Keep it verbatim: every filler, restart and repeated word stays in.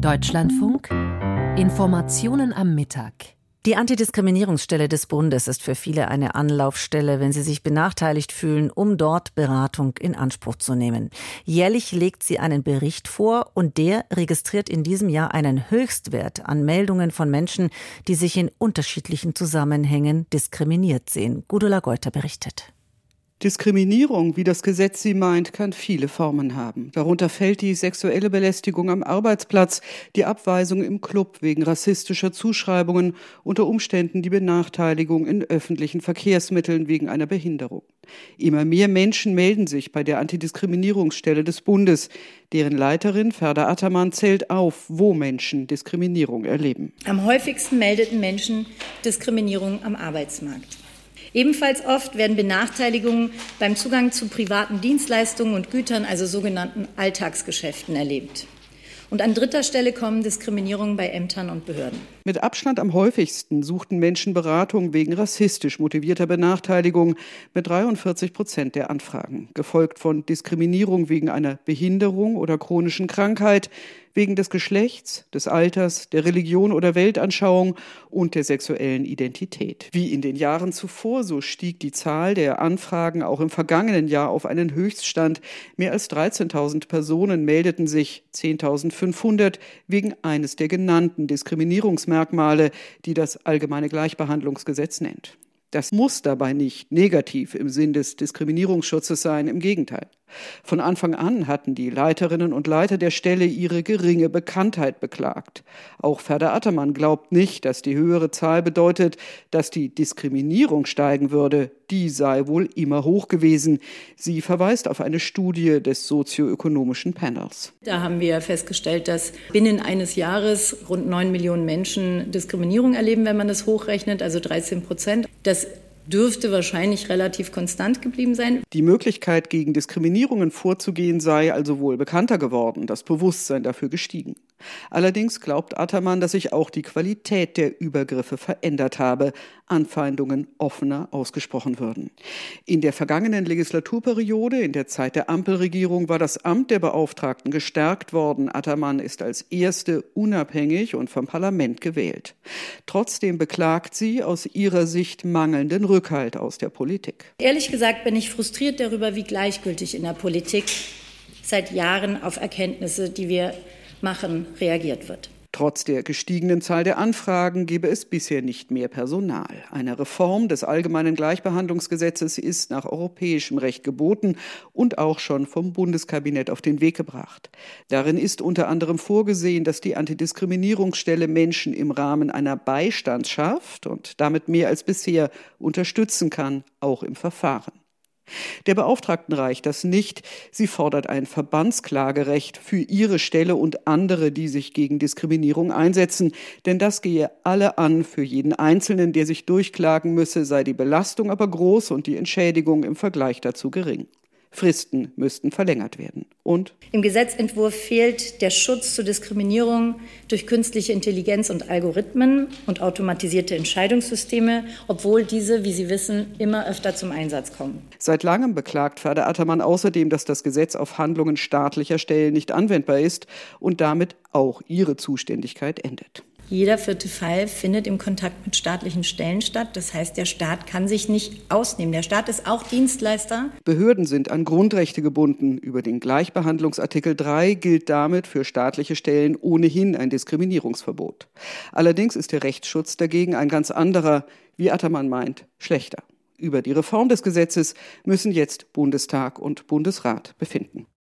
Deutschlandfunk. Informationen am Mittag. Die Antidiskriminierungsstelle des Bundes ist für viele eine Anlaufstelle, wenn sie sich benachteiligt fühlen, um dort Beratung in Anspruch zu nehmen. Jährlich legt sie einen Bericht vor und der registriert in diesem Jahr einen Höchstwert an Meldungen von Menschen, die sich in unterschiedlichen Zusammenhängen diskriminiert sehen. Gudula Geuter berichtet. Diskriminierung, wie das Gesetz sie meint, kann viele Formen haben. Darunter fällt die sexuelle Belästigung am Arbeitsplatz, die Abweisung im Club wegen rassistischer Zuschreibungen, unter Umständen die Benachteiligung in öffentlichen Verkehrsmitteln wegen einer Behinderung. Immer mehr Menschen melden sich bei der Antidiskriminierungsstelle des Bundes. Deren Leiterin Ferda Ataman zählt auf, wo Menschen Diskriminierung erleben. Am häufigsten meldeten Menschen Diskriminierung am Arbeitsmarkt. Ebenfalls oft werden Benachteiligungen beim Zugang zu privaten Dienstleistungen und Gütern, also sogenannten Alltagsgeschäften, erlebt. Und an dritter Stelle kommen Diskriminierungen bei Ämtern und Behörden. Mit Abstand am häufigsten suchten Menschen Beratung wegen rassistisch motivierter Benachteiligung mit dreiundvierzig Prozent der Anfragen, gefolgt von Diskriminierung wegen einer Behinderung oder chronischen Krankheit, wegen des Geschlechts, des Alters, der Religion oder Weltanschauung und der sexuellen Identität. Wie in den Jahren zuvor, so stieg die Zahl der Anfragen auch im vergangenen Jahr auf einen Höchststand. Mehr als dreizehntausend Personen meldeten sich, zehntausendfünfhundert, wegen eines der genannten Diskriminierungsmerkmale, die das Allgemeine Gleichbehandlungsgesetz nennt. Das muss dabei nicht negativ im Sinn des Diskriminierungsschutzes sein, im Gegenteil. Von Anfang an hatten die Leiterinnen und Leiter der Stelle ihre geringe Bekanntheit beklagt. Auch Ferda Ataman glaubt nicht, dass die höhere Zahl bedeutet, dass die Diskriminierung steigen würde. Die sei wohl immer hoch gewesen. Sie verweist auf eine Studie des sozioökonomischen Panels. Da haben wir festgestellt, dass binnen eines Jahres rund neun Millionen Menschen Diskriminierung erleben, wenn man das hochrechnet, also dreizehn Prozent. Das dürfte wahrscheinlich relativ konstant geblieben sein. Die Möglichkeit, gegen Diskriminierungen vorzugehen, sei also wohl bekannter geworden, das Bewusstsein dafür gestiegen. Allerdings glaubt Ataman, dass sich auch die Qualität der Übergriffe verändert habe, Anfeindungen offener ausgesprochen würden. In der vergangenen Legislaturperiode, in der Zeit der Ampelregierung, war das Amt der Beauftragten gestärkt worden. Ataman ist als erste unabhängig und vom Parlament gewählt. Trotzdem beklagt sie aus ihrer Sicht mangelnden Rückhalt aus der Politik. Ehrlich gesagt bin ich frustriert darüber, wie gleichgültig in der Politik seit Jahren auf Erkenntnisse, die wir machen, reagiert wird. Trotz der gestiegenen Zahl der Anfragen gebe es bisher nicht mehr Personal. Eine Reform des Allgemeinen Gleichbehandlungsgesetzes ist nach europäischem Recht geboten und auch schon vom Bundeskabinett auf den Weg gebracht. Darin ist unter anderem vorgesehen, dass die Antidiskriminierungsstelle Menschen im Rahmen einer Beistandschaft und damit mehr als bisher unterstützen kann, auch im Verfahren. Der Beauftragten reicht das nicht. Sie fordert ein Verbandsklagerecht für ihre Stelle und andere, die sich gegen Diskriminierung einsetzen. Denn das gehe alle an. Für jeden Einzelnen, der sich durchklagen müsse, sei die Belastung aber groß und die Entschädigung im Vergleich dazu gering. Fristen müssten verlängert werden. Und? Im Gesetzentwurf fehlt der Schutz zur Diskriminierung durch künstliche Intelligenz und Algorithmen und automatisierte Entscheidungssysteme, obwohl diese, wie Sie wissen, immer öfter zum Einsatz kommen. Seit langem beklagt Ferda Ataman außerdem, dass das Gesetz auf Handlungen staatlicher Stellen nicht anwendbar ist und damit auch ihre Zuständigkeit endet. Jeder vierte Fall findet im Kontakt mit staatlichen Stellen statt. Das heißt, der Staat kann sich nicht ausnehmen. Der Staat ist auch Dienstleister. Behörden sind an Grundrechte gebunden. Über den Gleichbehandlungsartikel drei gilt damit für staatliche Stellen ohnehin ein Diskriminierungsverbot. Allerdings ist der Rechtsschutz dagegen ein ganz anderer, wie Ataman meint, schlechter. Über die Reform des Gesetzes müssen jetzt Bundestag und Bundesrat befinden.